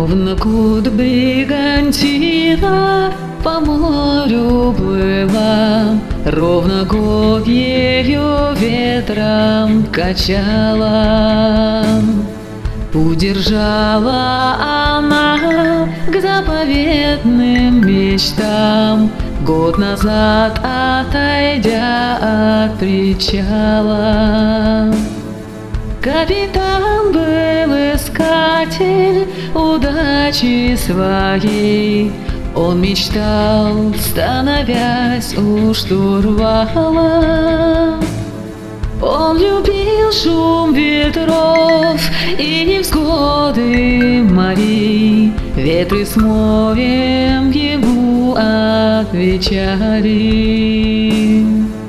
Ровно куд бригантина по морю плыла, ровно год ее ветром качала. Удержала она к заповедным мечтам, год назад отойдя от причала. Капитан был искатель удачи своей, он мечтал, становясь у штурвала. Он любил шум ветров и невзгоды морей, ветры с морем ему отвечали.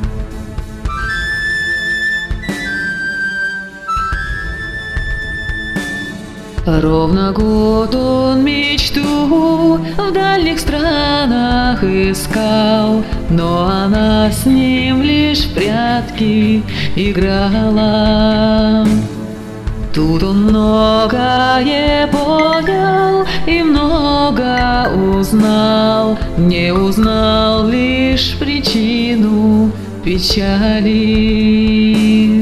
Ровно год он мечту в дальних странах искал, но она с ним лишь в прятки играла. Тут он многое понял и много узнал, не узнал лишь причину печали.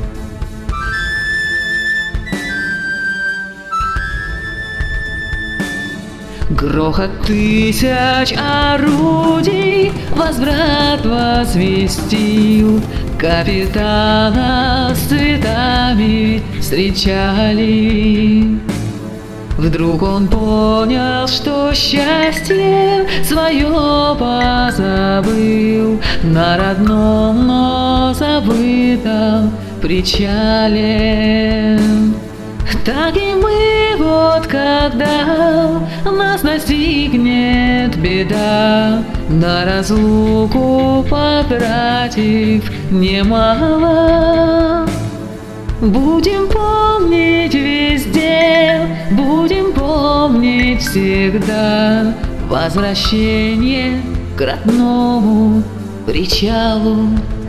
Грохот тысяч орудий возврат возвестил, капитана с цветами встречали. Вдруг он понял, что счастье свое позабыл на родном, но забытом причале. Так и мы вот когда нас настигнет беда, на разлуку потратив немало, будем помнить везде, будем помнить всегда возвращение к родному причалу.